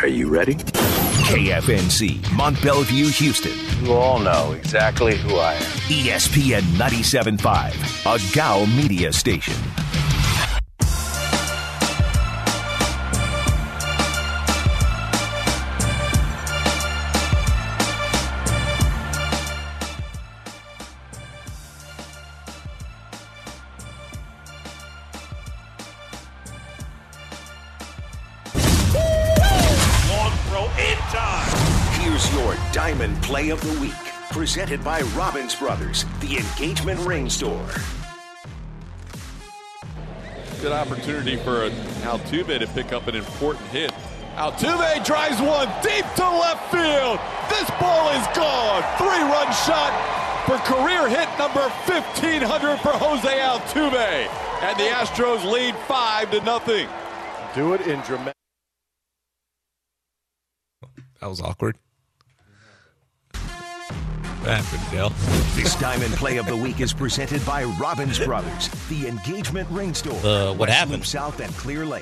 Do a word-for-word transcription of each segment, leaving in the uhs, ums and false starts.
Are you ready? K F N C, Mont Bellevue, Houston. You all know exactly who I am. E S P N ninety-seven point five, a G A U media station. Diamond Play of the Week, presented by Robbins Brothers, the Engagement Ring Store. Good opportunity for Altuve to pick up an important hit. Altuve drives one deep to left field. This ball is gone. Three-run shot for career hit number fifteen hundred for Jose Altuve. And the Astros lead five to nothing. Do it in dramatic. That was awkward. What happened, Dale? This Diamond Play of the Week is presented by Robbins Brothers, the Engagement Ring Store. Uh, what West happened? Loop South at Clear Lake.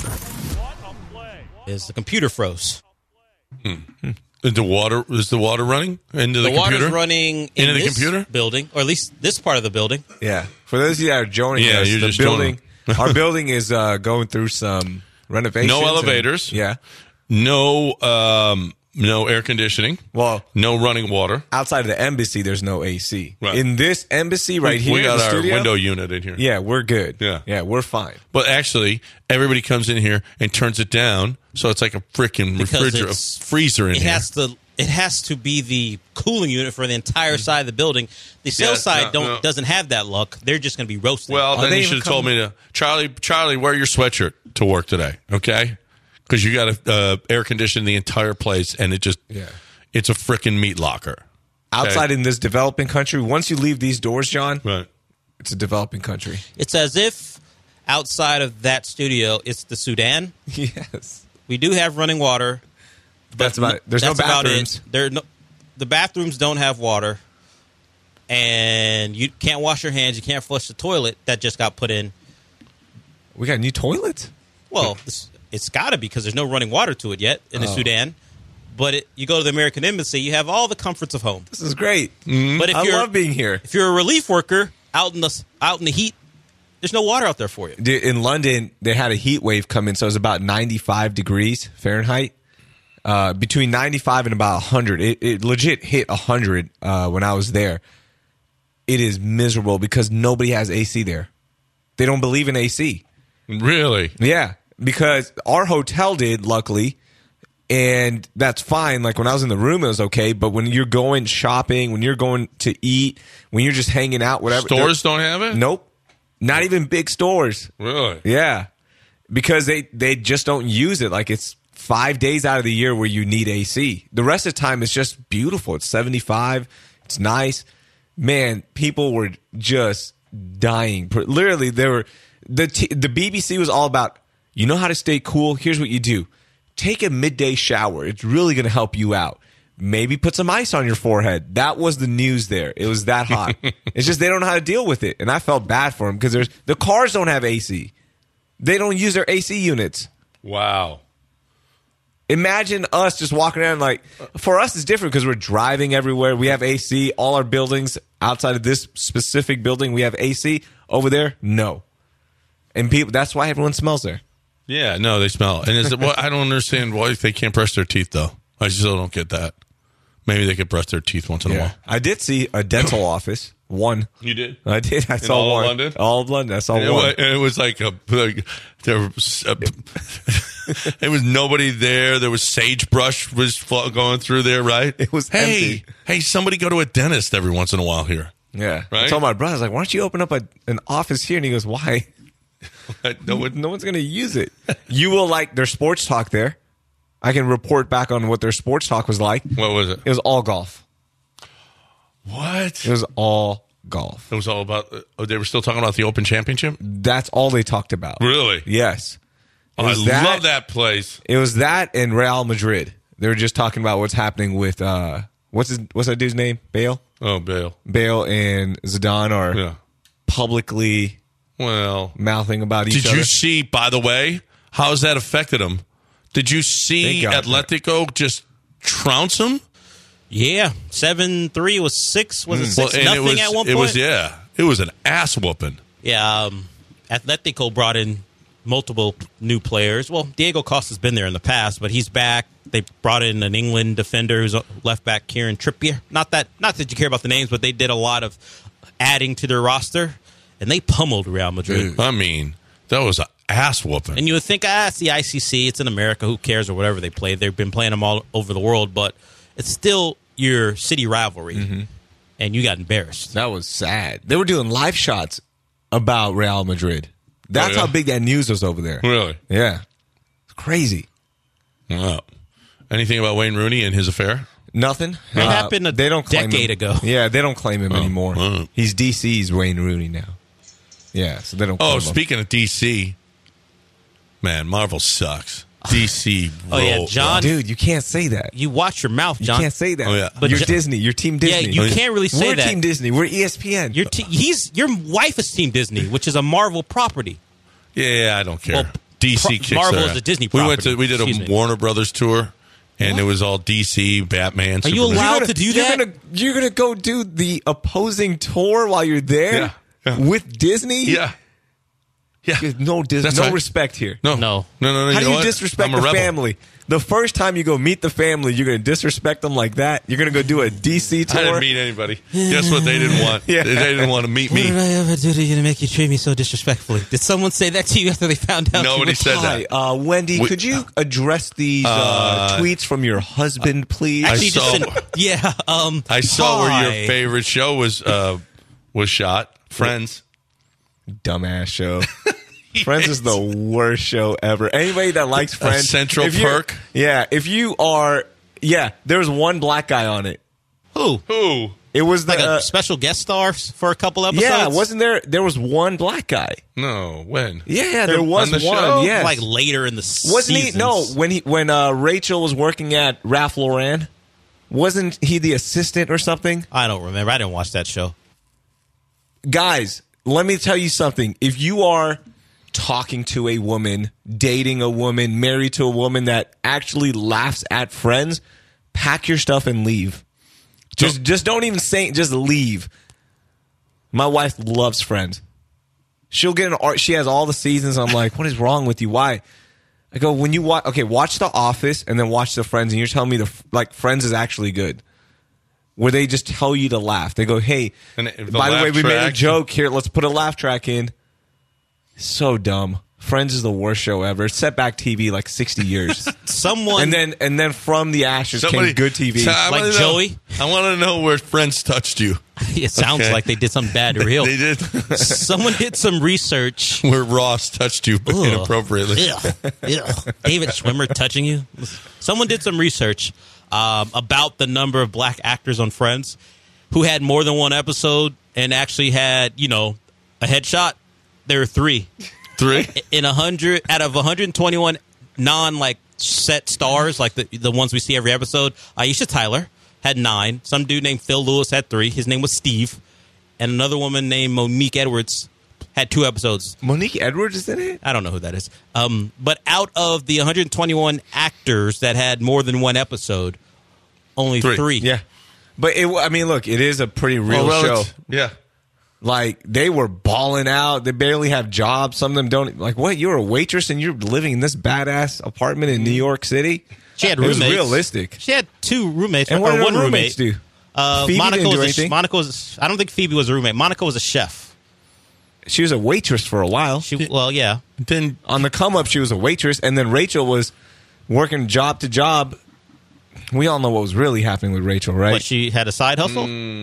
Is the computer froze. Hmm. Is the water is the water running into the, the computer? water's running in into the this computer building, or at least this part of the building. Yeah. For those of you that are joining yeah, us, you're the just building, our building is uh, going through some renovations. No elevators. And, yeah. No. Um, No air conditioning. Well, no running water. Outside of the embassy, there's no A C. Right. In this embassy right we, here, we got the our studio, window unit in here. Yeah, we're good. Yeah, yeah, we're fine. But actually, everybody comes in here and turns it down, so it's like a freaking refrigerator, freezer in it here. Has to, it has to be the cooling unit for the entire side of the building. The sales Yeah, side no, don't no. doesn't have that luck. They're just going to be roasted. Well, Are then they you even should have told me coming- to Charlie. Charlie, wear your sweatshirt to work today, okay? Because you got to uh, air condition the entire place, and it just yeah. It's a freaking meat locker. Okay? Outside in this developing country, once you leave these doors, John, right. it's a developing country. It's as if outside of that studio, it's the Sudan. Yes. We do have running water. But That's about it. There's no that's about bathrooms. it. There no, the bathrooms don't have water. And you can't wash your hands. You can't flush the toilet that just got put in. We got new toilets? Well, this, it's got to be because there's no running water to it yet in the Oh. Sudan. But it, you go to the American Embassy, you have all the comforts of home. This is great. Mm-hmm. But if I you're, love being here. If you're a relief worker out in the out in the heat, there's no water out there for you. Dude, in London, they had a heat wave come in, so it was about ninety-five degrees Fahrenheit. Uh, between ninety-five and about one hundred. It, it legit hit one hundred uh, when I was there. It is miserable because nobody has A C there. They don't believe in A C. Really? Yeah, because our hotel did, luckily, and that's fine. Like when I was in the room, it was okay. But when you're going shopping, when you're going to eat, when you're just hanging out, whatever. Stores don't have it? Nope. Not even big stores. Really? Yeah. Because they, they just don't use it. Like it's five days out of the year where you need A C. The rest of the time, it's just beautiful. It's seventy-five. It's nice. Man, people were just dying. Literally, they were the t- the B B C was all about, you know how to stay cool? Here's what you do. Take a midday shower. It's really going to help you out. Maybe put some ice on your forehead. That was the news there. It was that hot. It's just they don't know how to deal with it. And I felt bad for them because there's the cars don't have A C. They don't use their A C units. Wow. Imagine us just walking around like, for us it's different because we're driving everywhere. We have A C. All our buildings outside of this specific building, we have A C. Over there, no. And people, that's why everyone smells there. Yeah, no, they smell. And is it, well, I don't understand why they can't brush their teeth, though. I still don't get that. Maybe they could brush their teeth once in a while. I did see a dental office. One. You did? I did. I In saw all of one. London? All of London. I saw And it, one. was, and it was like a, like there was a, there was nobody there. There was sagebrush was fl- going through there, right? It was hey, empty. hey, somebody go to a dentist every once in a while here. Yeah. Right? I told my brother, I was like, why don't you open up a, an office here? And he goes, why? no, one, no one's going to use it. You will like their sports talk there. I can report back on what their sports talk was like. What was it? It was all golf. What? It was all golf. It was all about, oh, they were still talking about the Open Championship? That's all they talked about. Really? Yes. It Oh, I was that- love that place. It was that and Real Madrid. They were just talking about what's happening with, uh, what's his, what's that dude's name? Bale? Oh, Bale. Bale and Zidane are Yeah. publicly Well, mouthing about each did other. you see, by the way, how has that affected him? Did you see Thank God. Atletico just trounce them? Yeah, seven three was six. Was it six and nothing it was, at one point? It was yeah. It was an ass whooping. Yeah, um, Atletico brought in multiple new players. Well, Diego Costa's been there in the past, but he's back. They brought in an England defender who's left back, Kieran Trippier. Not that, not that you care about the names, but they did a lot of adding to their roster, and they pummeled Real Madrid. I mean, that was an ass whooping. And you would think, ah, it's the I C C, it's in America, who cares, or whatever they play. They've been playing them all over the world, but it's still your city rivalry, mm-hmm. and you got embarrassed. That was sad. They were doing live shots about Real Madrid. That's Oh, yeah? how big that news was over there. Really? Yeah. It's crazy. Wow. Anything about Wayne Rooney and his affair? Nothing. It happened a they don't claim decade him. ago. Yeah, they don't claim him anymore. oh. He's D C's Wayne Rooney now. Yeah, so they don't claim Oh, him. speaking of D C, man, Marvel sucks. D C. Oh, yeah, roll- John- Dude, you can't say that. You watch your mouth, You John. can't say that. Oh, yeah. But you're Jo- Disney. You're Team Disney. Yeah, you can't really say We're that. Team Disney. We're E S P N. Your te- he's your wife is Team Disney, which is a Marvel property. Yeah, I don't care. Well, D C Pro- kicks Marvel their is a ass. Disney We went property. to we did a Excuse me. Warner Brothers tour, and it was all D C, Batman. Are you Superman. allowed You're to do you're that? Gonna, you're gonna go do the opposing tour while you're there Yeah, yeah. with Disney. Yeah, yeah. There's no dis- That's no right. respect here. No, No. no, no, no. How you do know you what? disrespect I'm a the rebel. family? The first time you go meet the family, you're going to disrespect them like that? You're going to go do a D C tour? I didn't meet anybody. Guess what? They didn't want. Yeah. They didn't want to meet What did me. I ever do to you to make you treat me so disrespectfully? Did someone say that to you after they found out? Nobody you said were- that. Hi, uh, Wendy, We- could you address these uh, tweets from your husband, please? I Actually, saw- just sent- yeah. Um, I saw where hi. your favorite show was uh, was shot. Friends. Dumbass show. Friends is the worst show ever. Anybody that likes Friends, Central if you're- Perk? Yeah, if you are, yeah, there was one black guy on it. Who? Who? It was the Like a uh, special guest star for a couple episodes? yeah, wasn't there? There was one black guy. No. When? Yeah, there was on the one. show? Yes. Like later in the wasn't seasons. he? No, when he when uh, Rachel was working at Ralph Lauren, wasn't he the assistant or something? I don't remember. I didn't watch that show. Guys, let me tell you something. If you are talking to a woman, dating a woman, married to a woman that actually laughs at Friends, pack your stuff and leave. Just just don't even say just leave. My wife loves Friends. She'll get an art. She has all the seasons. I'm like, what is wrong with you? Why? I go, when you watch, okay, watch The Office and then watch The Friends, and you're telling me the like Friends is actually good. Where they just tell you to laugh. They go, hey, And the by the way, laugh we made a track- joke here. Let's put a laugh track in. So dumb. Friends is the worst show ever. It set back T V like sixty years. Someone and then and then from the ashes came good T V. So I Like wanna know- Joey? I want to know where Friends touched you. it sounds Okay. like they did something bad to real. They did. Someone did some research. Where Ross touched you Ugh. inappropriately. Ugh. Ugh. David Schwimmer touching you. Someone did some research um, about the number of black actors on Friends who had more than one episode and actually had, you know, a headshot. There were three. Three. In a hundred out of one hundred twenty-one non like set stars, like the the ones we see every episode, Aisha Tyler had nine. Some dude named Phil Lewis had three. His name was Steve, and another woman named Monique Edwards had two episodes. Monique Edwards is in it? I don't know who that is. Um, but out of the one hundred twenty-one actors that had more than one episode, only Three. three. Yeah. But it, I mean, look, it is a pretty real Oh, well, show. it's- Yeah. Like, they were balling out. They barely have jobs. Some of them don't. Like, what? You're a waitress and you're living in this badass apartment in New York City? She had It was roommates. realistic. She had two roommates. And or what did one her roommates roommate. do? Uh, Phoebe Monica didn't do was a, sh- anything. Monica was. I don't think Phoebe was a roommate. Monica was a chef. She was a waitress for a while. She well, yeah. Then On the come up, she was a waitress. And then Rachel was working job to job. We all know what was really happening with Rachel, right? But she had a side hustle.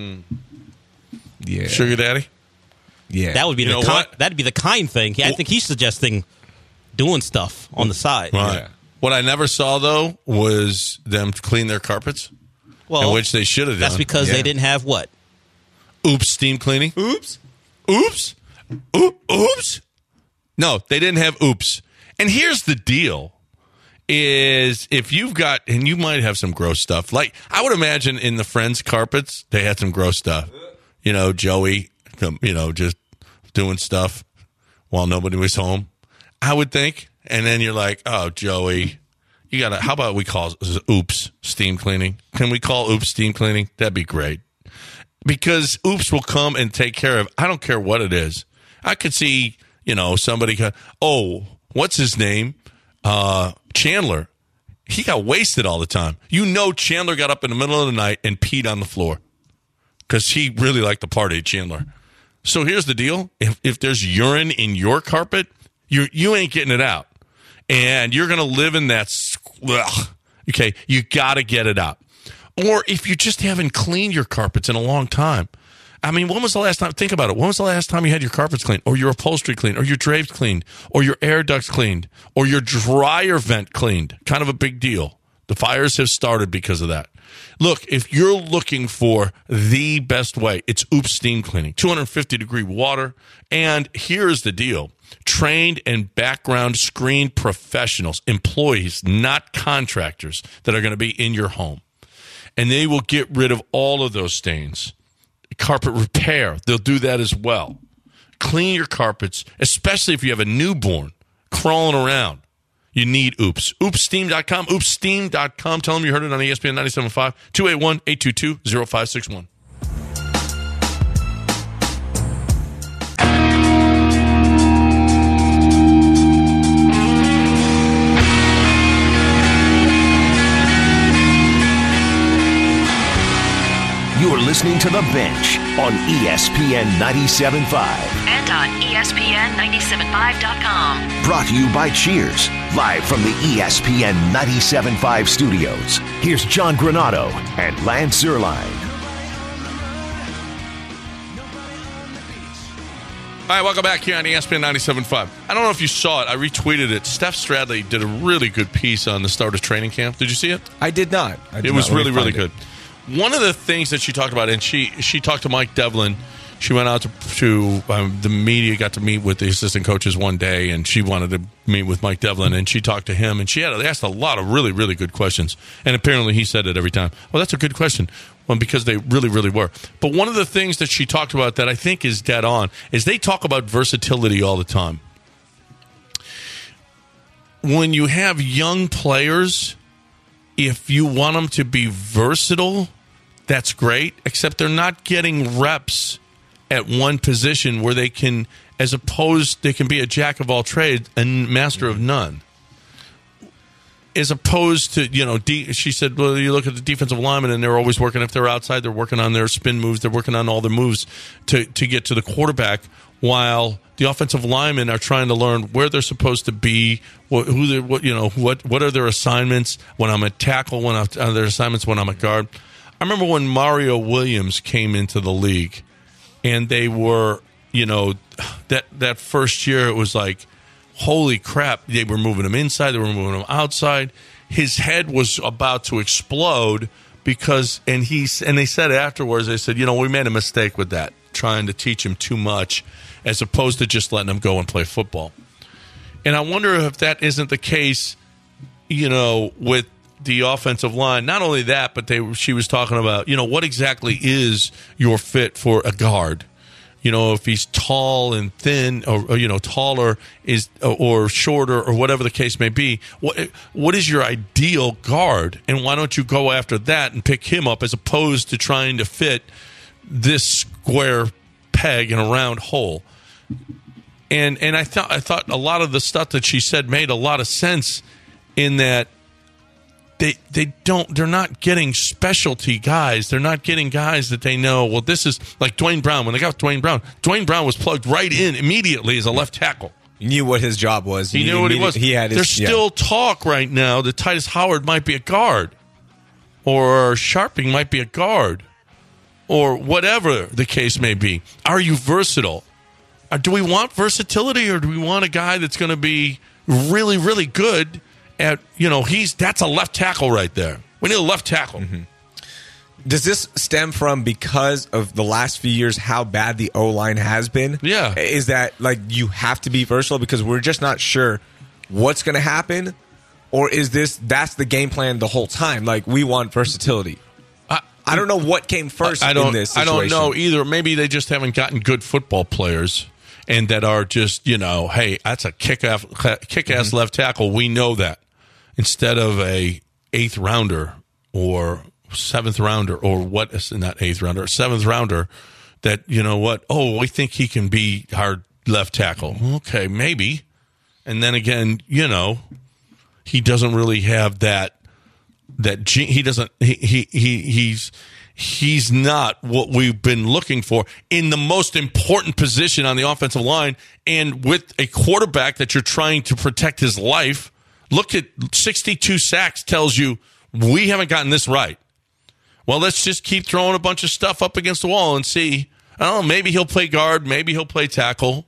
yeah. Sugar Daddy. Yeah. That would be You the know kind, what? that'd be the kind thing. I think he's suggesting doing stuff on the side. Right. Yeah. What I never saw though was them clean their carpets, Well, in which they should have done. that's because Yeah. they didn't have what? Oops, steam cleaning. Oops. Oops. Oop, oops. No, they didn't have oops. And here's the deal is if you've got, and you might have some gross stuff. Like, I would imagine in the Friends carpets, they had some gross stuff. You know, Joey, um, you know, just doing stuff while nobody was home. I would think. And then you're like, oh, Joey, You got to, how about we call it Oops steam cleaning? Can we call Oops steam cleaning? That'd be great. Because Oops will come and take care of, I don't care what it is. I could see, you know, somebody, oh, what's his name? Uh, Chandler. He got wasted all the time. You know Chandler got up in the middle of the night and peed on the floor. Because he really liked to party, Chandler. So here's the deal. If if there's urine in your carpet, you you ain't getting it out. And you're going to live in that. Ugh, okay, you got to get it out. Or if you just haven't cleaned your carpets in a long time. I mean, when was the last time? Think about it. When was the last time you had your carpets cleaned, or your upholstery cleaned, or your drapes cleaned, or your air ducts cleaned, or your dryer vent cleaned? Kind of a big deal. The fires have started because of that. Look, if you're looking for the best way, it's Oops Steam Cleaning. two hundred fifty degree water. And here's the deal. Trained and background screened professionals, employees, not contractors, that are going to be in your home. And they will get rid of all of those stains. Carpet repair, they'll do that as well. Clean your carpets, especially if you have a newborn crawling around. You need Oops. oops steam dot com, oops steam dot com. Tell them you heard it on E S P N ninety-seven point five, two eight one, eight two two, zero five six one. You're listening to The Bench on E S P N ninety-seven point five. And on E S P N ninety-seven point five dot com. Brought to you by Cheers, live from the E S P N ninety-seven point five studios. Here's John Granado and Lance Zierlein. All right, welcome back here on E S P N ninety-seven point five. I don't know if you saw it. I retweeted it. Steph Stradley did a really good piece on the start of training camp. Did you see it? I did not. I did it was not. really, really it. good. One of the things that she talked about, and she she talked to Mike Devlin. She went out to, to um, the media, got to meet with the assistant coaches one day, and she wanted to meet with Mike Devlin, and she talked to him, and she had asked a lot of really, really good questions. And apparently he said it every time. Well, that's a good question. Well, because they really, really were. But one of the things that she talked about that I think is dead on is they talk about versatility all the time. When you have young players, if you want them to be versatile, that's great, except they're not getting reps at one position where they can, as opposed, they can be a jack of all trades and master of none. As opposed to, you know, de- she said, well, you look at the defensive linemen and they're always working, if they're outside, they're working on their spin moves, they're working on all their moves to, to get to the quarterback, while the offensive linemen are trying to learn where they're supposed to be, what, who they, what, you know, what, what are their assignments when I'm at tackle, when I'm, uh, their assignments when I'm at guard. I remember when Mario Williams came into the league, and they were, you know, that that first year it was like, holy crap, they were moving him inside, they were moving him outside. His head was about to explode because, and he's, and they said afterwards, they said, you know, we made a mistake with that, trying to teach him too much as opposed to just letting him go and play football. And I wonder if that isn't the case, you know, with the offensive line. Not only that, but they she was talking about, you know, what exactly is your fit for a guard? You know, if he's tall and thin, or, or you know, taller is or, or shorter, or whatever the case may be. What what is your ideal guard? And why don't you go after that and pick him up as opposed to trying to fit this square peg in a round hole? And and I thought I thought a lot of the stuff that she said made a lot of sense, in that They they don't they're not getting specialty guys. They're not getting guys that they know, well, this is like Dwayne Brown. When they got Dwayne Brown, Dwayne Brown was plugged right in immediately as a left tackle. He knew what his job was. He, he knew what he was. He had his, There's yeah. still talk right now that Titus Howard might be a guard, or Sharping might be a guard, or whatever the case may be. Are you versatile? Or do we want versatility, or do we want a guy that's going to be really, really good at, you know, he's that's a left tackle right there. We need a left tackle. Mm-hmm. Does this stem from because of the last few years how bad the O-line has been? Yeah. Is that, like, you have to be versatile because we're just not sure what's going to happen? Or is this, that's the game plan the whole time? Like, we want versatility. I, I don't know what came first I don't, in this situation. I don't know either. Maybe they just haven't gotten good football players, and that are just, you know, hey, that's a kick-ass, kick-ass mm-hmm. left tackle. We know that. instead of a eighth rounder or seventh rounder or what is not eighth rounder, seventh rounder that, you know what, oh, we think he can be our left tackle. Okay, maybe. And then again, you know, he doesn't really have that, that ge- he doesn't, he, he, he, he's, he's not what we've been looking for in the most important position on the offensive line. And with a quarterback that you're trying to protect his life, look at sixty-two sacks tells you we haven't gotten this right. Well, let's just keep throwing a bunch of stuff up against the wall and see. I don't know, maybe he'll play guard, maybe he'll play tackle.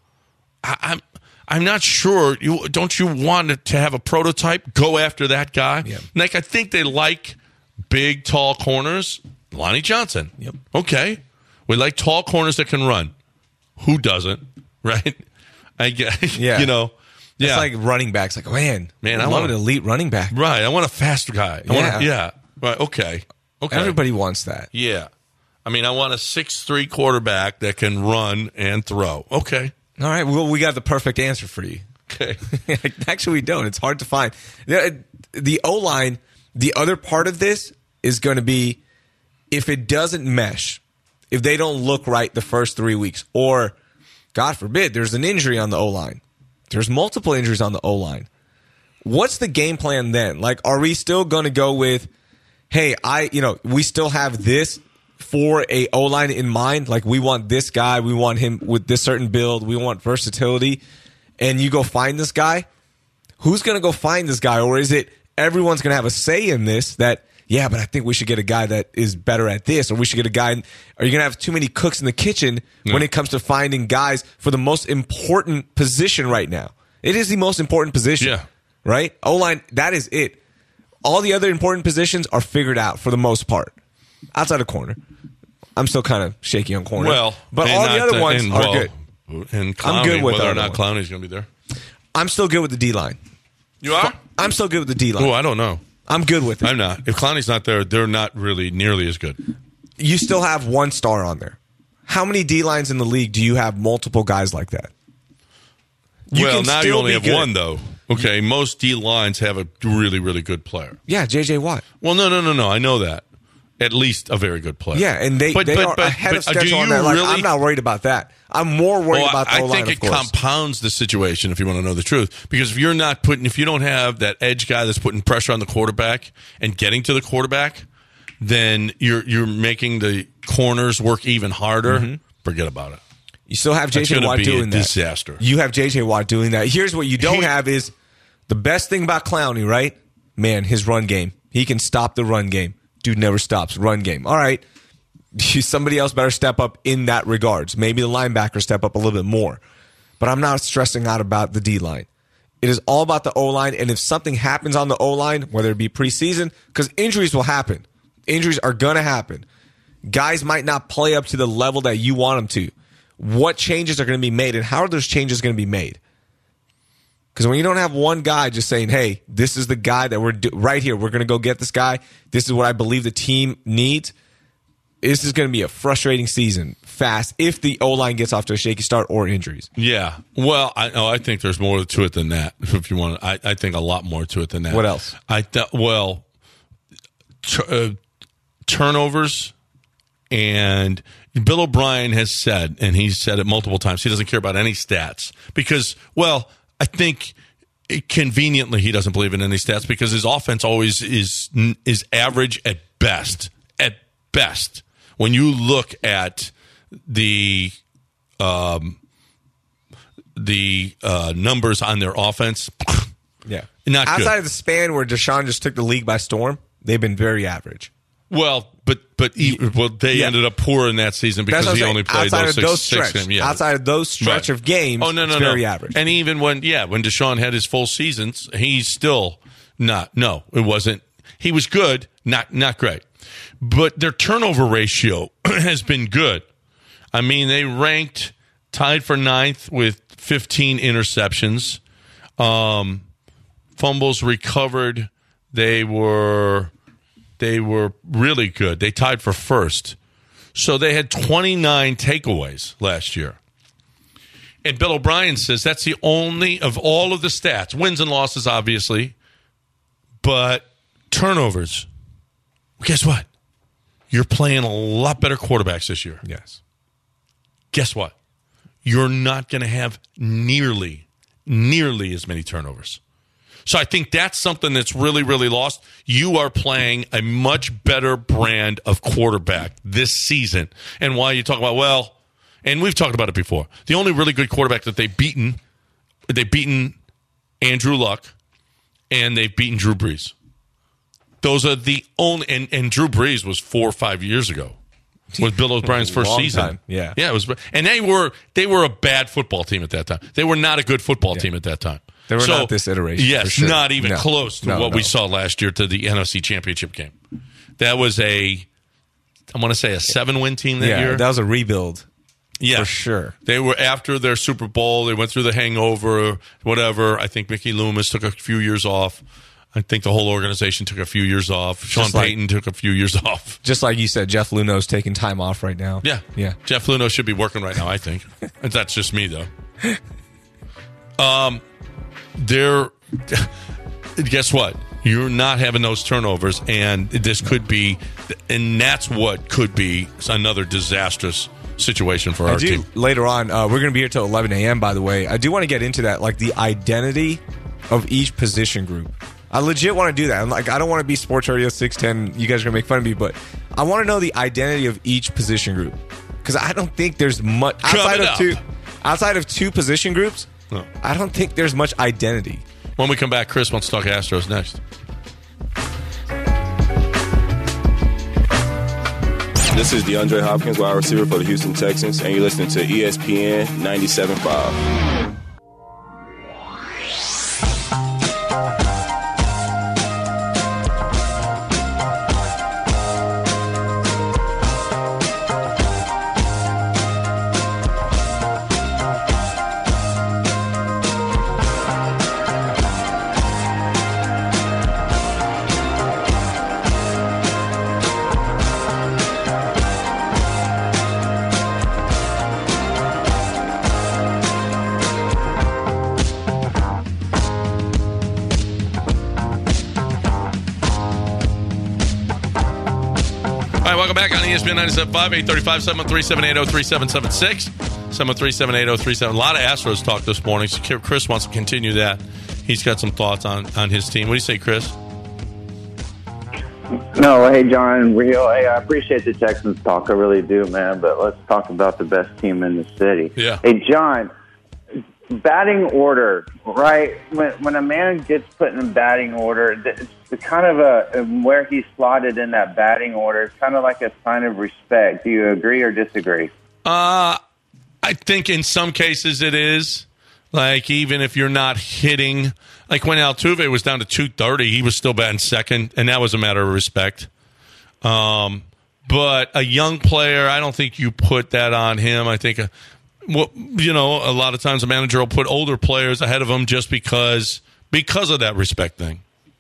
I, I'm I'm not sure. You don't you want to have a prototype? Go after that guy. Yeah. Like I think they like big, tall corners. Lonnie Johnson. Yep. Okay. We like tall corners that can run. Who doesn't? Right? I get. Yeah. You know. Yeah. It's like running backs. Like, man, Man, I I love want- an elite running back. Right. I want a fast guy. I Yeah. Want a, yeah. Right. Okay. Okay. Everybody wants that. Yeah. I mean, I want a six three quarterback that can run and throw. Okay. All right, well, we got the perfect answer for you. Okay. Actually, we don't. It's hard to find. The, the O-line, the other part of this is going to be if it doesn't mesh, if they don't look right the first three weeks, or, God forbid, there's an injury on the O-line. There's multiple injuries on the O-line. What's the game plan then? Like, are we still going to go with, hey, I, you know, we still have this for a O-line in mind? Like, we want this guy, we want him with this certain build, we want versatility, and you go find this guy? Who's going to go find this guy? Or is it everyone's going to have a say in this that, yeah, but I think we should get a guy that is better at this, or we should get a guy. Are you going to have too many cooks in the kitchen No. when it comes to finding guys for the most important position right now? It is the most important position, Yeah. right? O-line, that is it. All the other important positions are figured out for the most part. Outside of corner. I'm still kind of shaky on corner. Well, but and all the not other ones and, are well, good. And Clowney, I'm good with whether the or other not Clowney's going to be there. I'm still good with the D-line. You are? I'm still good with the D-line. Oh, I don't know. I'm good with it. I'm not. If Clowney's not there, they're not really nearly as good. You still have one star on there. How many D-lines in the league do you have multiple guys like that? You well, can now you still only be have good. one, though. Okay, most D lines have a really, really good player. Yeah, J J Watt. Well, no, no, no, no. I know that. At least a very good player. Yeah, and they, But- they but- are but- ahead of but, uh, do schedule on you that. Like, really- I'm not worried about that. I'm more worried Well, about the I O-line, think of it course. compounds the situation if you want to know the truth. Because if you're not putting, if you don't have that edge guy that's putting pressure on the quarterback and getting to the quarterback, then you're you're making the corners work even harder. Mm-hmm. Forget about it. You still have J That's J gonna Watt be a doing that. disaster. You have J J Watt doing that. Here's what you don't He- have is the best thing about Clowney, right? Man, his run game. He can stop the run game. Dude never stops. Run game. All right. Somebody else better step up in that regards. Maybe the linebacker step up a little bit more. But I'm not stressing out about the D-line. It is all about the O-line, and if something happens on the O-line, whether it be preseason, because injuries will happen. Injuries are going to happen. Guys might not play up to the level that you want them to. What changes are going to be made, and how are those changes going to be made? Because when you don't have one guy just saying, hey, this is the guy that we're do- right here, we're going to go get this guy, this is what I believe the team needs, this is going to be a frustrating season fast if the O-line gets off to a shaky start or injuries. Yeah. Well, I oh, I think there's more to it than that. If you want, I, I think a lot more to it than that. What else? I th- well, t- uh, turnovers, and Bill O'Brien has said, and he's said it multiple times, he doesn't care about any stats because, well, I think it, conveniently he doesn't believe in any stats because his offense always is is average at best. At best. When you look at the um, the uh, numbers on their offense, Yeah. Not good. Outside of the span where Deshaun just took the league by storm, they've been very average. well, but but he, well, they Yeah. ended up poor in that season because That's what he I'm only saying. played outside those of six, those six stretch, games. Yeah. outside of those stretch Right. of games, oh no no it's no, very average. And even when yeah, when Deshaun had his full seasons, he's still not. No, it wasn't. He was good, not not great. But their turnover ratio has been good. I mean, they ranked tied for ninth with fifteen interceptions. Um, fumbles recovered. They were they were really good. They tied for first. So they had twenty-nine takeaways last year. And Bill O'Brien says that's the only of all of the stats, wins and losses, obviously, But turnovers, guess what? You're playing a lot better quarterbacks this year. Yes. Guess what? You're not going to have nearly, nearly as many turnovers. So I think that's something that's really, really lost. You are playing a much better brand of quarterback this season. And why you talk about, well, and we've talked about it before, the only really good quarterback that they've beaten, they've beaten Andrew Luck, and they've beaten Drew Brees. Those are the only, and, and Drew Brees was four or five years ago. Was Bill O'Brien's first Long season? time. Yeah, yeah, it was, and they were they were a bad football team at that time. They were not a good football yeah. team at that time. They were so, not this iteration. Yes, for sure. not even no. close to no, what no. we saw last year to the N F C Championship game. That was a, I want to say a seven-win team that yeah, year. That was a rebuild. Yeah, for sure. They were after their Super Bowl. They went through the hangover, whatever. I think Mickey Loomis took a few years off. I think the whole organization took a few years off. Sean Just like, Payton took a few years off. Just like you said, Jeff Luno's taking time off right now. Yeah. Yeah. Jeff Luno should be working right now, I think. That's just me, though. Um, They're, guess what? You're not having those turnovers, and this could be, and that's what could be another disastrous situation for our I do, team. Later on, uh, we're going to be here till eleven a.m., by the way. I do want to get into that, like the identity of each position group. I legit want to do that. I'm like, I don't want to be Sports Radio six ten. You guys are going to make fun of me, but I want to know the identity of each position group. Because I don't think there's much outside Coming of up. two outside of two position groups. No. I don't think there's much identity. When we come back, Chris wants to talk Astros next. This is DeAndre Hopkins, wide receiver for the Houston Texans, and you're listening to E S P N ninety-seven point five. Welcome back on E S P N ninety-seven point five, eight thirty-five, seven one three, seven eight zero, three seven seven six, seven one three, seven eight zero, three seven. A lot of Astros talk this morning, so Chris wants to continue that. He's got some thoughts on, on his team. What do you say, Chris? No, hey, John, real. Hey, I appreciate the Texans talk. I really do, man, but let's talk about the best team in the city. Yeah. Hey, John, batting order, right? When when a man gets put in batting order, it's kind of a where he's slotted in that batting order. It's kind of like a sign of respect. Do you agree or disagree? Uh, I think in some cases it is. Like, even if you're not hitting, like when Altuve was down to two thirty, he was still batting second, and that was a matter of respect. Um, but a young player, I don't think you put that on him. I think, a, well, you know, a lot of times a manager will put older players ahead of him just because because of that respect thing.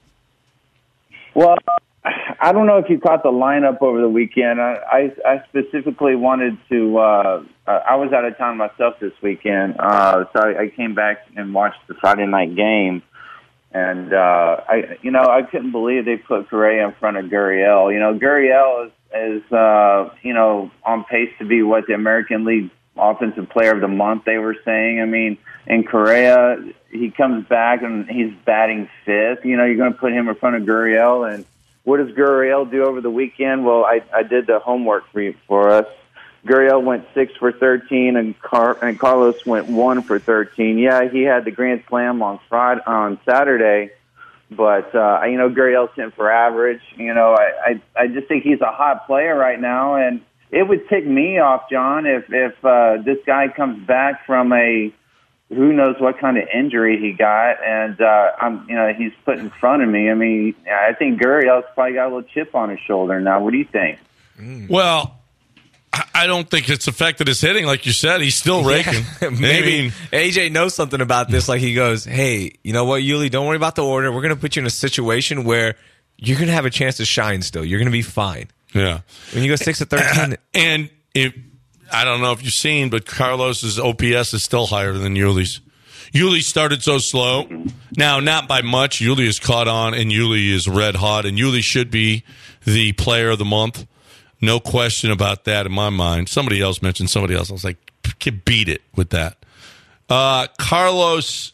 Well, I don't know if you caught the lineup over the weekend. I, I, I specifically wanted to uh, – I was out of town myself this weekend, uh, so I, I came back and watched the Friday night game. And, uh, I, you know, I couldn't believe they put Correa in front of Gurriel. You know, Gurriel is, is uh, you know, on pace to be what the American League Offensive Player of the Month, they were saying. I mean, and Correa, he comes back and he's batting fifth. You know, you're going to put him in front of Gurriel. And what does Gurriel do over the weekend? Well, I, I did the homework for you, for us. Gurriel went six for thirteen, and, Car- and Carlos went one for thirteen. Yeah, he had the grand slam on Friday, on Saturday, but uh, you know, Gurriel's hitting for average. You know, I, I I just think he's a hot player right now, and it would tick me off, John, if if uh, this guy comes back from a who knows what kind of injury he got, and uh, I'm you know he's put in front of me. I mean, I think Gurriel's probably got a little chip on his shoulder now. What do you think? Well, I don't think it's affected his hitting, like you said. He's still raking. Yeah, maybe I mean, A J knows something about this. Like he goes, "Hey, you know what, Yuli? Don't worry about the order. We're going to put you in a situation where you're going to have a chance to shine. Still, you're going to be fine." Yeah. When you go six to thirteen, and if I don't know if you've seen, but Carlos's O P S is still higher than Yuli's. Yuli started so slow. Now, not by much. Yuli has caught on, and Yuli is red hot, and Yuli should be the player of the month. No question about that in my mind. Somebody else mentioned somebody else. I was like, beat it with that. Uh, Carlos,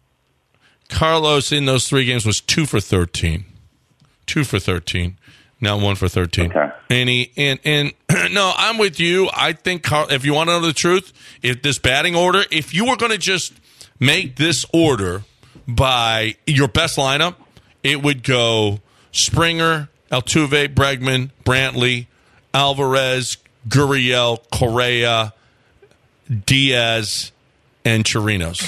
Carlos in those three games was two for thirteen. Two for thirteen. Now one for thirteen. Okay. And he, and, and no, I'm with you. I think, Carl, if you want to know the truth, if this batting order, if you were going to just make this order by your best lineup, it would go Springer, Altuve, Bregman, Brantley, Alvarez, Gurriel, Correa, Diaz, and Chirinos.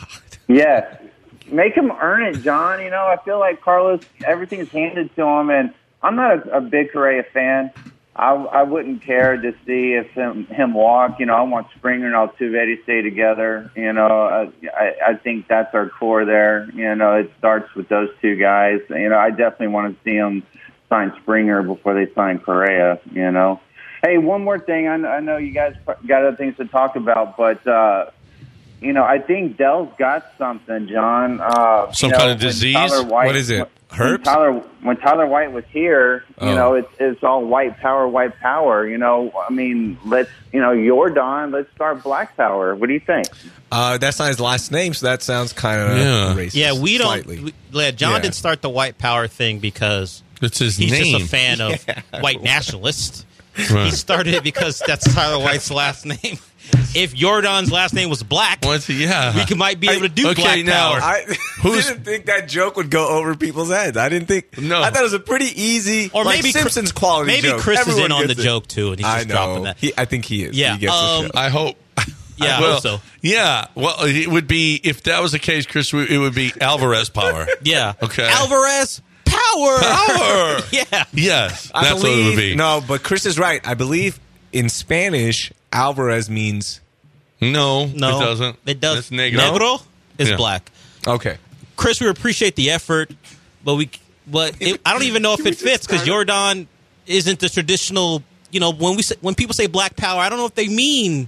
Yes. Make him earn it, John. You know, I feel like Carlos, everything's handed to him, and I'm not a, a big Correa fan. I, I wouldn't care to see if him, him walk. You know, I want Springer and Altuve to stay together. You know, I, I think that's our core there. You know, it starts with those two guys. You know, I definitely want to see them sign Springer before they sign Correa, you know. Hey, one more thing. I, I know you guys got other things to talk about, but, uh, you know, I think Dell's got something, John. Uh, Some you know, kind of disease? White, What is it? When Herbs? Tyler, when Tyler White was here, you Oh. know, it's it's all white power, white power. You know, I mean, let's, you know, Jordan, let's start black power. What do you think? Uh, that's not his last name, so that sounds kind of Yeah. racist. Yeah, we don't. slightly. We, yeah, John Yeah. didn't start the white power thing because It's his he's name. just a fan of white nationalists. Right. He started it because that's Tyler White's last name. If Jordan's last name was Black, What's he, yeah. we could, might be able to do Okay, black now, power. I Who's- didn't think that joke would go over people's heads. I didn't think. No. I thought it was a pretty easy, or like maybe Chris- Simpsons quality Maybe joke. Chris Everyone is in on the gets it. joke too, and he's I just know. dropping that. He, I think he is. Yeah, he gets um, the show. I hope. Yeah, I well, hope so. Yeah. Well, it would be, if that was the case, Chris, it would be Alvarez power. Yeah. Okay. Alvarez power. Power. Yeah. Yes. I That's believe, what it would be. No, but Chris is right. I believe in Spanish, Alvarez means No, No, it doesn't. It does. It's negro. Negro is Yeah. black. okay. Chris, we appreciate the effort, but we, but it, I don't even know if it fits because Jordan isn't the traditional. You know, when we say, when people say black power, I don't know if they mean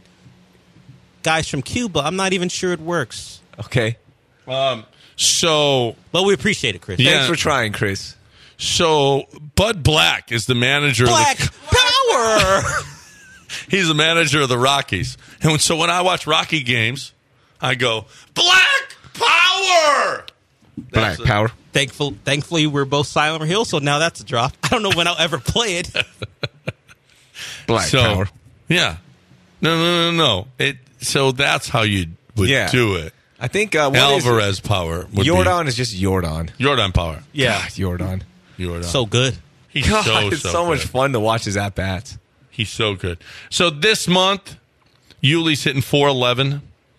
guys from Cuba. I'm not even sure it works. Okay. Um, so, But we appreciate it, Chris. Yeah. Thanks for trying, Chris. so Bud Black is the manager Black of the power. He's the manager of the Rockies. And so when I watch Rocky games, I go, Black Power! Black That's a- power. Thankful, thankfully, we're both Silent Hill, so now that's a drop. I don't know when I'll ever play it. Black so, power. Yeah. No, no, no, no. It, so that's how you would Yeah. do it. I think uh, what is it? Alvarez power. Would Jordan is just Jordan. Be Jordan power. Yeah, God, Jordan. Jordan. so good. He's God, so, it's so, so, much good. fun to watch his at bats. He's so good. So this month, Yuli's hitting four eleven,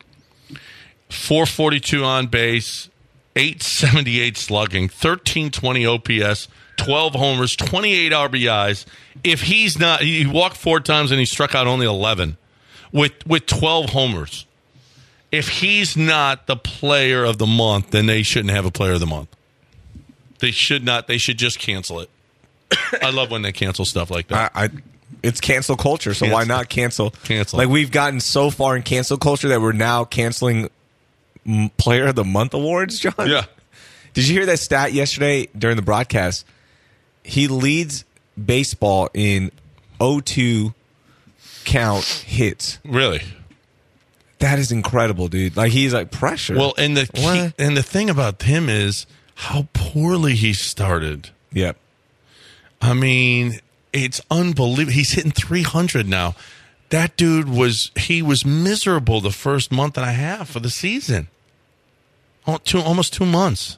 four forty-two on base, eight seventy-eight slugging, thirteen twenty O P S, twelve homers, twenty-eight R B Is. If he's not, he walked four times and he struck out only eleven with with twelve homers. If he's not the player of the month, then they shouldn't have a player of the month. They should not. They should just cancel it. I love when they cancel stuff like that. I, I it's cancel culture, so Cancel. why not cancel? Cancel. Like we've gotten so far in cancel culture that we're now canceling m- Player of the Month awards. John, Yeah. Did you hear that stat yesterday during the broadcast? He leads baseball in oh two count hits. Really? That is incredible, dude. Like he's like pressure. Well, and the key, What? and the thing about him is how poorly he started. Yep. I mean, it's unbelievable. He's hitting three hundred now. That dude was he was miserable the first month and a half of the season. Oh, two, almost two months.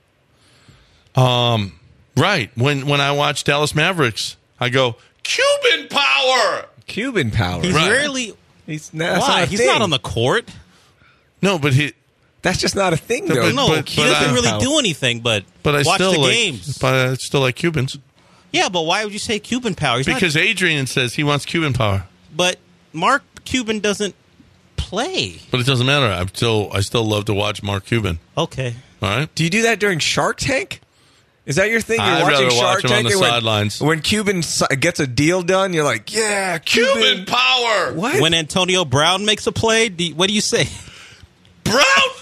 Um, right when when I watch Dallas Mavericks, I go Cuban power. Cuban power. He's Right. rarely. He's, that's Why? not a He's thing. not on the court. No, but he. That's just not a thing, though. but- No, but- he but doesn't I- really do anything but, But I watch still the like, games. But I still like Cubans Yeah, but why would you say Cuban power? He's not- because Adrian says he wants Cuban power. but Mark Cuban doesn't play. But it doesn't matter. I still I still love to watch Mark Cuban. Okay. All right. Do you do that during Shark Tank? Is that your thing? You're I'd watching rather Shark watch him on Tank the and when- sidelines. When Cuban si- gets a deal done, you're like, yeah, Cuban, Cuban power. What? When Antonio Brown makes a play, do you- what do you say? Brown power.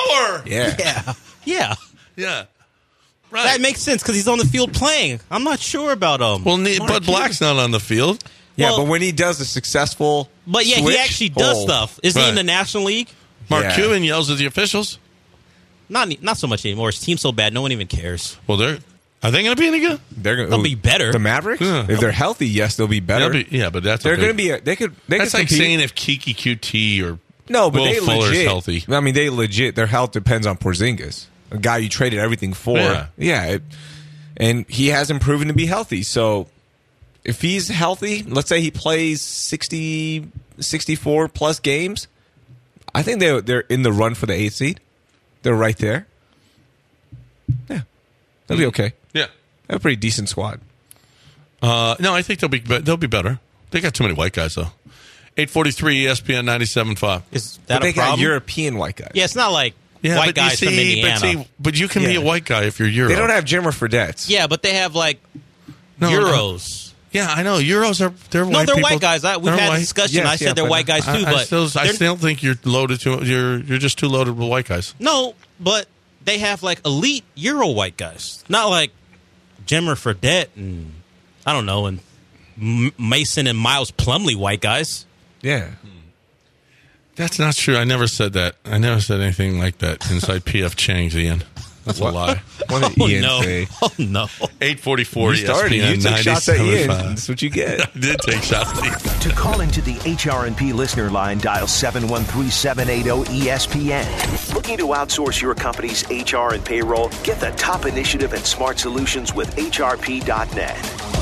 Bauer. Yeah. Yeah. Yeah. Yeah. Right. That makes sense because he's on the field playing. I'm not sure about um. Well, ne- Mark Bud Cuban. Black's not on the field. Yeah, Well- but when he does a successful But yeah, switch, he actually does oh, stuff. Is he in Right. the National League? Mark Yeah. Cuban yells at the officials. Not not so much anymore. His team's so bad, no one even cares. Well, they're are they going to be any good? They're gonna They'll be better. The Mavericks, Yeah. if they're healthy, yes, they'll be better. They'll be- yeah, but that's a they're big- going to be. A, they could. They That's could like compete. saying if Kiki Q T or No, but Will they Fuller's legit. healthy. I mean, they legit. Their health depends on Porzingis, a guy you traded everything for. Yeah. Yeah, it, and he hasn't proven to be healthy. So, if he's healthy, let's say he plays sixty, sixty-four plus games, I think they they're in the run for the eighth seed. They're right there. Yeah, they'll be okay. yeah. They have a pretty decent squad. Uh, no, I think they'll be they'll be better. They got too many white guys though. eight forty-three E S P N ninety-seven point five. Is But that they a problem? got European white guys. Yeah, it's not like white but you guys from see, Indiana. But, see, but you can be Yeah. a white guy if you're Euro. They don't have Jimmer Fredette. yeah, but they have like No, no. Euros. Yeah, I know. Euros are they're No, white they're people. white guys. I, we've They're had white. a discussion. Yes, I said yeah, they're but white guys too, I, but I still, I they're- still think you're loaded to you're you're just too loaded with white guys. no, but they have like elite Euro white guys, not like Jimmer Fredette and I don't know, and M- Mason and Miles Plumlee white guys. Yeah. That's not true. I never said that. I never said anything like that inside P F Chang's, Ian. That's a lie. What did Oh Ian no! say? Oh no! eight forty-four You started. You took shots at Ian. That's what you get. I did take shots at Ian. To call into the H R and P listener line, dial seven one three, seven eight zero, E S P N. Looking to outsource your company's H R and payroll? Get the top initiative and smart solutions with H R P dot net.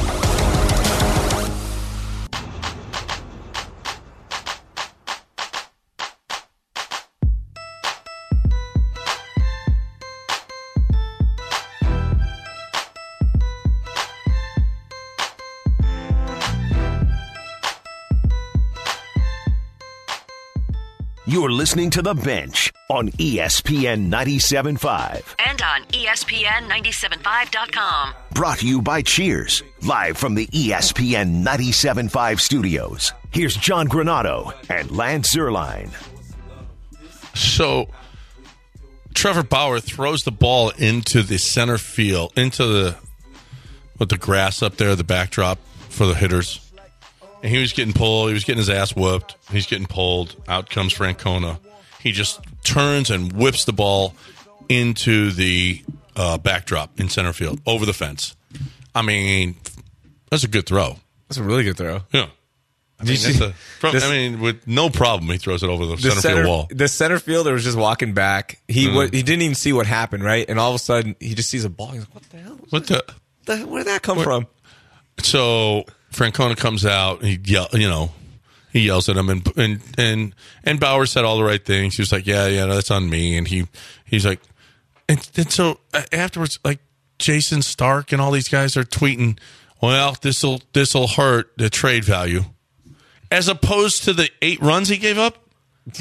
You're listening to The Bench on E S P N ninety-seven point five. And on E S P N nine seven five dot com. Brought to you by Cheers, live from the E S P N ninety-seven point five studios. Here's John Granado and Lance Zierlein. So Trevor Bauer throws the ball into the center field, into the with the grass up there, the backdrop for the hitters. And he was getting pulled. He was getting his ass whooped. He's getting pulled. Out comes Francona. He just turns and whips the ball into the uh, backdrop in center field, over the fence. I mean, that's a good throw. That's a really good throw. Yeah. I mean, Did you that's see- a, from, this- I mean, with no problem, he throws it over the, The center, center, field wall. the center fielder was just walking back. He Mm. wa- he didn't even see what happened, right? And all of a sudden, he just sees a ball. He's like, "What the hell? What the? The- Where did that come Where- from?" So Francona comes out. He yell, you know, he yells at him, and and and and Bauer said all the right things. He was like, "Yeah, yeah, no, that's on me." And he he's like, and, and so uh, afterwards, like Jason Stark and all these guys are tweeting, "Well, this will this will hurt the trade value," as opposed to the eight runs he gave up. I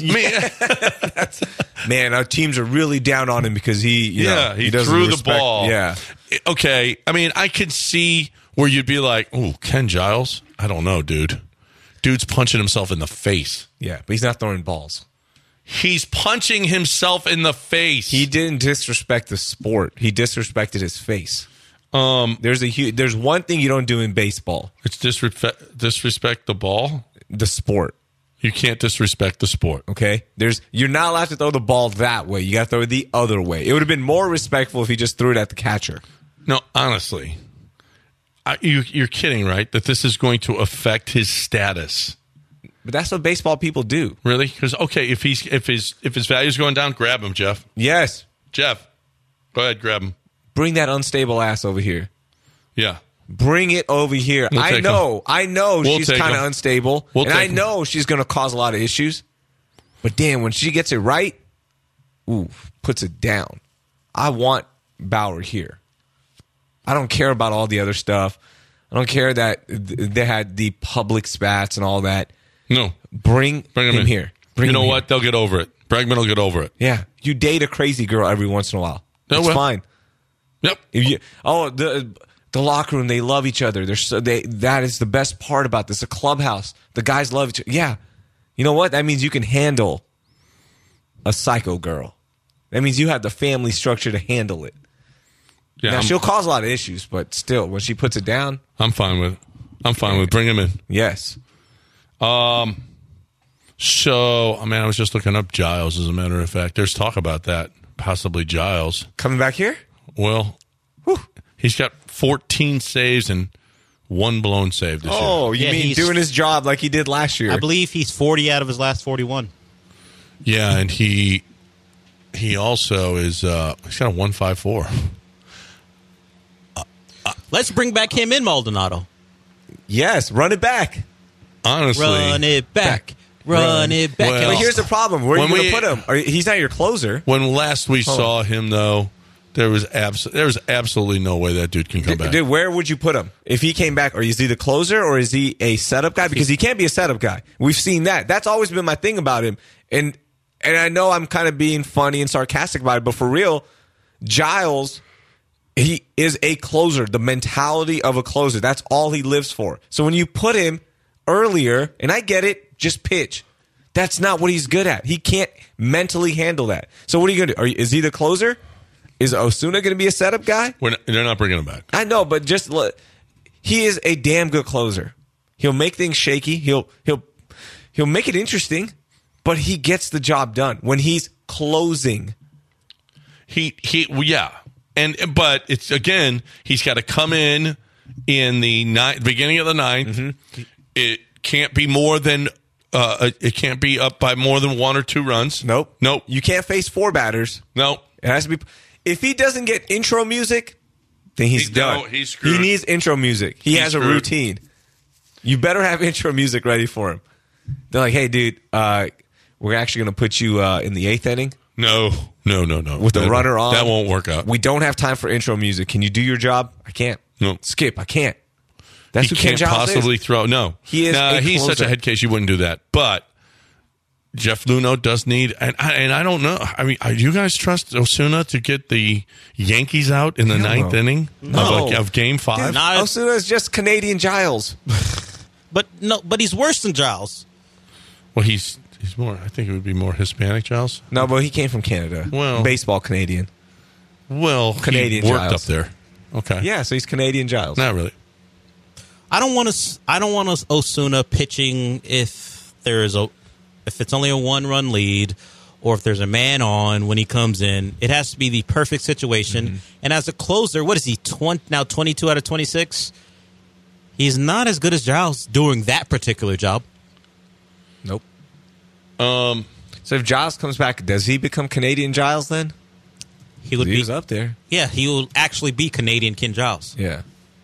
mean, Man, our teams are really down on him because he, you yeah, know, he, doesn't threw the respect- ball. Yeah, Okay. I mean, I could see where you'd be like, "Oh, Ken Giles." I don't know, dude. Dude's punching himself in the face. yeah, but he's not throwing balls. He's punching himself in the face. He didn't disrespect the sport. He disrespected his face. um, There's a huge, there's one thing you don't do in baseball: it's disrespect disrespect the ball. the sport. You can't disrespect the sport. Okay, there's you're not allowed to throw the ball that way. You got to throw it the other way. It would have been more respectful if he just threw it at the catcher. No, honestly, I, you, you're kidding, right? That this is going to affect his status. But that's what baseball people do. Really? Because okay, if he's if his if his value's going down, grab him, Jeff. Yes, Jeff, go ahead, grab him. bring that unstable ass over here. Yeah. Bring it over here. We'll I take know. I know We'll she's take kind of him. unstable. We'll and take I him. know she's going to cause a lot of issues. But damn, when she gets it right, ooh, puts it down. I want Bauer here. I don't care about all the other stuff. I don't care that th- they had the public spats and all that. No. Bring, Bring him, him in. here. Bring you know him what? here. They'll get over it. Bregman will get over it. Yeah. You date a crazy girl every once in a while. They It's will. fine. Yep. If you, oh, the the locker room, they love each other. They're so they that is the best part about this. The clubhouse, the guys love each other. Yeah, you know what? That means you can handle a psycho girl. That means you have the family structure to handle it. Yeah, now, I'm, she'll cause a lot of issues, but still, when she puts it down. I'm fine with it. I'm fine with it. Bring him in. Yes. Um. So, I mean, I was just looking up Giles, as a matter of fact. There's talk about that. Possibly Giles. Coming back here? Well, whew, he's got fourteen saves and one blown save this oh, year. you Yeah, mean he's- doing his job like he did last year? I believe he's forty out of his last forty-one. Yeah, and he he also is uh, he's got a one five four. Let's bring back him in, Maldonado. Yes, run it back. Honestly, Run it back. Run, Run. it back. Well- But here's the problem. Where are you When going to we- put him? Are, he's not your closer. when last we Hold saw him, though, there was abs- there was absolutely no way that dude can come back. Dude, where would you put him? If he came back, or is he the closer or is he a setup guy? Because he can't be a setup guy. We've seen that. That's always been my thing about him. And and I know I'm kind of being funny and sarcastic about it, but for real, Giles, he is a closer. The mentality of a closer. That's all he lives for. So when you put him earlier, and I get it, just pitch. That's not what he's good at. He can't mentally handle that. So what are you going to do? Are you, is he the closer? Is Osuna going to be a setup guy? We're not, they're not bringing him back. I know, but just look, he is a damn good closer. He'll make things shaky. He'll he'll he'll make it interesting, but he gets the job done when he's closing. He he well, yeah, and but it's again he's got to come in in the ninth, beginning of the ninth. Mm-hmm. It can't be more than uh, it can't be up by more than one or two runs. Nope, nope. You can't face four batters. Nope. It has to be. If he doesn't get intro music, then he's He- done. no, he's screwed. He needs intro music. He He's has a screwed. routine. You better have intro music ready for him. They're like, hey, dude, uh, we're actually going to put you uh, in the eighth inning. No, no, no, no. With the That- runner on. that won't work out. We don't have time for intro music. Can you do your job? I can't. No. Skip, I can't. That's he who Ken can't Giles possibly is. throw. No, He is Nah, a he's such a closer. head case. You wouldn't do that. But Jeff Luhnow does need, and I, and I don't know. I mean, do you guys trust Osuna to get the Yankees out in the Hell ninth no. inning No. of, a, of Game Five? Dude, Not- Osuna is just Canadian Giles. But no, but he's worse than Giles. Well, he's he's more. I think it would be more Hispanic, Giles. No, but he came from Canada. Well- baseball Canadian. Well, Canadian he worked Giles. up there. Okay, Yeah, so he's Canadian Giles. not really. I don't want to. I don't want Osuna pitching if there is a if it's only a one run lead, or if there's a man on when he comes in. It has to be the perfect situation. Mm-hmm. And as a closer, what is he? twenty now twenty two out of twenty six. He's not as good as Giles doing that particular job. Nope. Um. So if Giles comes back, does he become Canadian Giles then? He would He be was up there. Yeah, he will actually be Canadian Ken Giles. Yeah.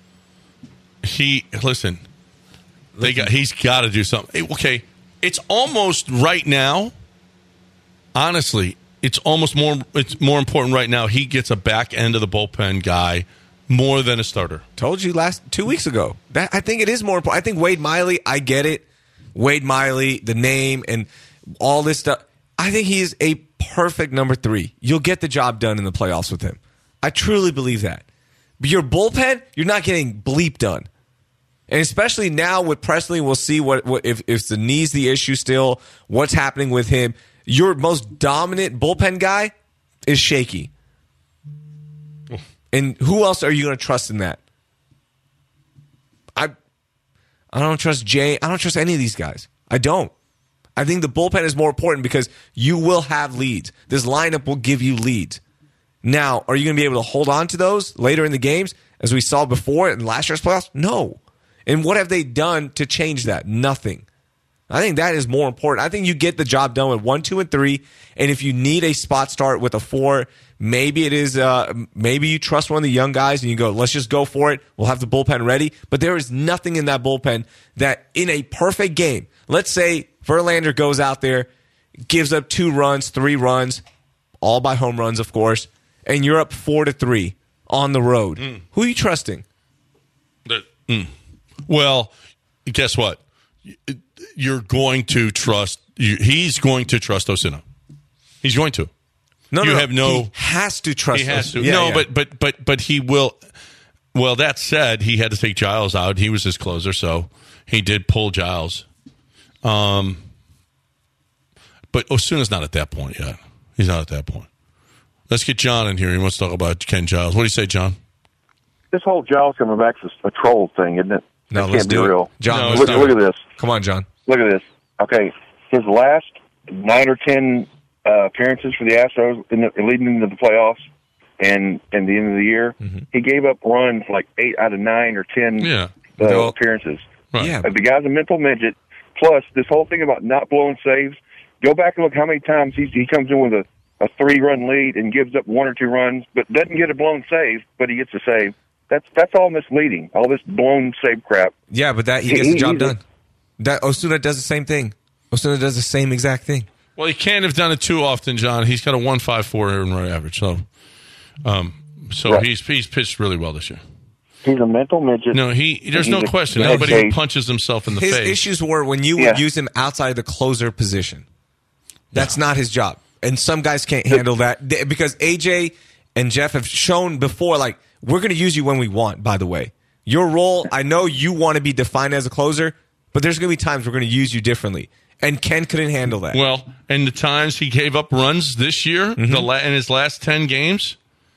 He listen. They got. He's got to do something. Okay, it's almost right now. Honestly, it's almost more. It's more important right now. He gets a back end of the bullpen guy more than a starter. Told you last two weeks ago. That I think it is more important. I think Wade Miley, I get it. Wade Miley, the name and all this stuff. I think he is a perfect number three. You'll get the job done in the playoffs with him. I truly believe that. But your bullpen, you're not getting bleep done. And especially now with Presley, we'll see what, what if, if the knee's the issue still, what's happening with him. Your most dominant bullpen guy is shaky. And who else are you going to trust in that? I I don't trust Jay. I don't trust any of these guys. I don't. I think the bullpen is more important because you will have leads. This lineup will give you leads. Now, are you going to be able to hold on to those later in the games as we saw before in last year's playoffs? No. And what have they done to change that? Nothing. I think that is more important. I think you get the job done with one, two, and three. And if you need a spot start with a four, maybe it is. Uh, maybe you trust one of the young guys and you go, let's just go for it. We'll have the bullpen ready. But there is nothing in that bullpen that in a perfect game, let's say Verlander goes out there, gives up two runs, three runs, all by home runs, of course, and you're up four to three on the road. Mm. Who are you trusting? The, mm. Well, guess what? You're going to trust. You, he's going to trust Osuna. He's going to. No, you no, have no. He has to trust. He has to. Yeah, no, yeah. but but but but he will. Well, that said, he had to take Giles out. He was his closer, so he did pull Giles. Um, but Osuna's not at that point yet. He's not at that point. Let's get John in here. He wants to talk about Ken Giles. What do you say, John? This whole Giles coming back is a troll thing, isn't it? No, that let's can't be do real. it. John, No, let's look, do look it. at this. Come on, John. Look at this. Okay, his last nine or ten uh, appearances for the Astros in the, leading into the playoffs and and the end of the year, mm-hmm. he gave up runs like eight out of nine or ten yeah. uh, no. appearances. Right. Yeah. Uh, the guy's a mental midget. Plus, this whole thing about not blowing saves. Go back and look how many times he's, he comes in with a, a three-run lead and gives up one or two runs, but doesn't get a blown save, but he gets a save. That's that's all misleading. All this blown save crap. Yeah, but that he gets He- the job he's a- done. That Osuna does the same thing. Osuna does the same exact thing. Well, he can't have done it too often, John. He's got a one point five four earned run average. So, um, so Right. he's he's pitched really well this year. He's a mental midget. No, he. There's He's no a question. bad Nobody who case. punches himself in the His face. issues were when you Yeah. would use him outside the closer position. That's not his job. And some guys can't handle that They- because A J and Jeff have shown before, like, we're going to use you when we want, by the way. Your role, I know you want to be defined as a closer, but there's going to be times we're going to use you differently. And Ken couldn't handle that. Well, and the times he gave up runs this year, Mm-hmm. the la- in his last ten games,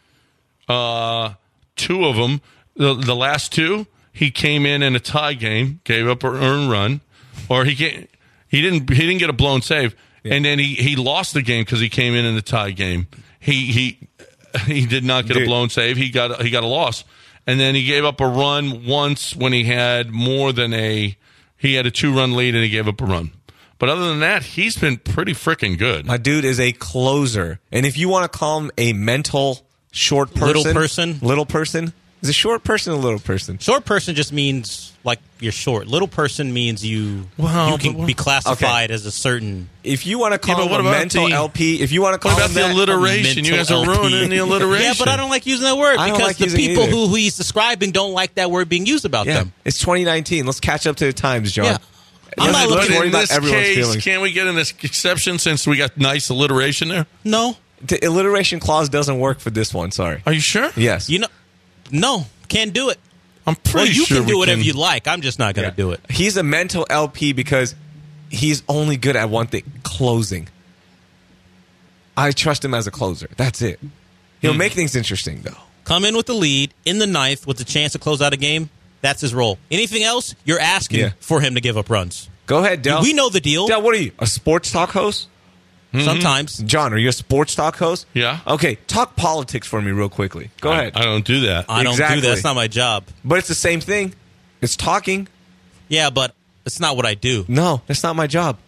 uh, two of them, the, the last two, he came in in a tie game, gave up an earned run, or he can't, he didn't he didn't get a blown save, Yeah. and then he, he lost the game because he came in in a tie game. He he he did not get Dude. a blown save. He got he got a loss, and then he gave up a run once when he had more than a he had a two run lead and he gave up a run. But other than that, he's been pretty freaking good. My dude is a closer. And if you want to call him a mental short person. Little person? Little person. Is a short person a little person? Short person just means like you're short. Little person means you Well, you but can what- be classified as a certain. If you want to call Yeah, but him what a about mental the- L P, if you want to call What about him the that, alliteration? You guys mental are L P. ruining the alliteration. Yeah, but I don't like using that word I don't because like the using it people either. who, who he's describing don't like that word being used about yeah, them. it's twenty nineteen. Let's catch up to the times, John. Yeah. I'm Let's not not But looking worry in about this everyone's case, feelings. can't we get an exception since we got nice alliteration there? No, The alliteration clause doesn't work for this one. Sorry. Are you sure? Yes. you know, no, can't do it. I'm pretty Well, you sure can do we whatever can- you like. I'm just not going to Yeah. do it. He's a mental L P because he's only good at one thing: closing. I trust him as a closer. That's it. He'll Hmm. make things interesting, though. Come in with the lead in the ninth with the chance to close out a game. That's his role. Anything else, you're asking Yeah. for him to give up runs. Go ahead, Del. We know the deal. Del, what are you? A sports talk host? Sometimes. John, are you a sports talk host? Yeah. Okay, talk politics for me real quickly. Go I- ahead. I don't do that. I don't Exactly. do that. That's not my job. But it's the same thing. It's talking. Yeah, but it's not what I do. No, that's not my job.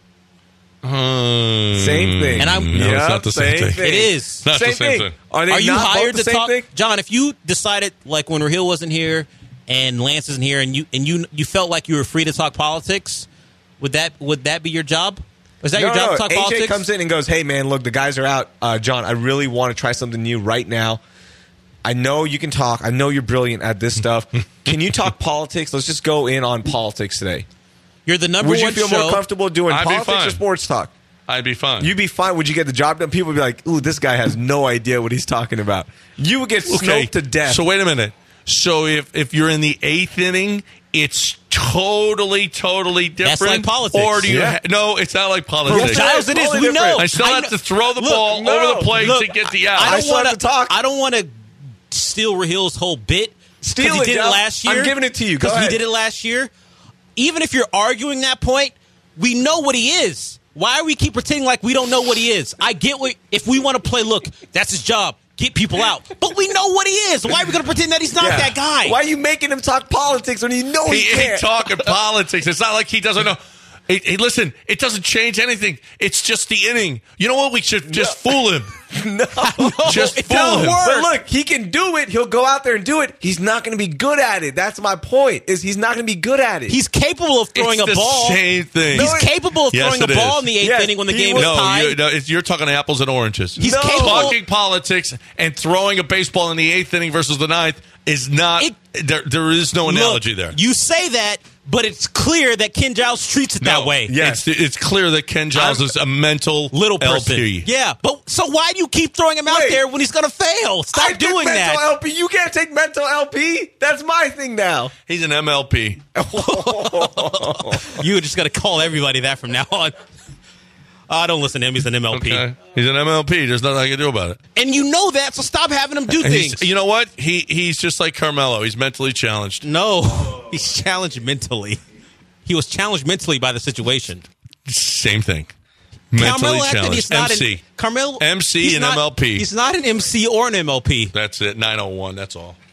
Um, Same thing. And I'm- No, Yeah, it's not the same, same thing. thing. It is. Not same, the same thing. thing. Are they Are you not both hired the to same talk, thing? John? If you decided, like when Raheel wasn't here and Lance isn't here, and you and you you felt like you were free to talk politics, would that would that be your job? Was that no, your job no. to talk A J politics? comes in and goes, "Hey, man, look, the guys are out. Uh, John, I really want to try something new right now. I know you can talk. I know you're brilliant at this stuff. Can you talk politics? Let's just go in on politics today. You're the number Would you one feel show. more comfortable doing I'd be politics or fine. sports talk? I'd be fine. You'd be fine. Would you get the job done? People would be like, ooh, this guy has no idea what he's talking about. You would get snoped to death. So wait a minute. So if if you're in the eighth inning, it's totally, totally different. That's like politics. Or do you? Yeah. Ha- no, it's not like politics. Yes, Giles, it is. Totally We know. different. I still I have know- to throw the Look, ball no, over the plate Look, to get the out. I I don't still want have to talk. I don't want to steal Raheel's whole bit. 'cause Steal he it, did it Jeff. last year. I'm giving it to you. Go Because he ahead. did it last year. Even if you're arguing that point, we know what he is. Why are we keep pretending like we don't know what he is? I get what if we want to play. Look, that's his job. Get people out. But we know what he is. Why are we going to pretend that he's not Yeah. that guy? Why are you making him talk politics when you know he, He can't? ain't talking politics. It's not like he doesn't know. Hey, hey, listen, it doesn't change anything. It's just the inning. You know what? We should just fool him. No, Just it fool doesn't him. work. But look, he can do it. He'll go out there and do it. He's not going to be good at it. That's my point. Is he's not going to be good at it. He's capable of throwing It's a the ball. same thing. He's No, it- capable of Yes, throwing a it ball is. in the eighth Yes, inning when the he game was- is No, tied. you, no it's, you're talking apples and oranges. He's No. capable. Talking politics and throwing a baseball in the eighth inning versus the ninth is not. It- there, there is no analogy Look, there. You say that, but it's clear that Ken Giles treats it No, that way. Yes. it's, it's clear that Ken Giles I'm- is a mental Little person. L P. Yeah, but so why do you keep throwing him out Wait. there when he's going to fail? Stop I took doing mental that. L P. You can't take mental L P. That's my thing now. He's an M L P. You just got to call everybody that from now on. Oh, don't listen to him. He's an M L P. Okay. He's an M L P. There's nothing I can do about it. And you know that, so stop having him do And he's- things. You know what? He He's just like Carmelo. He's mentally challenged. No, he's challenged mentally. He was challenged mentally by the situation. Same thing. Mentally Carmelo Anthony challenged. is not M C. An, Carmelo, M C he's and not- M L P. He's not an M C or an M L P. That's it. nine oh one. That's all.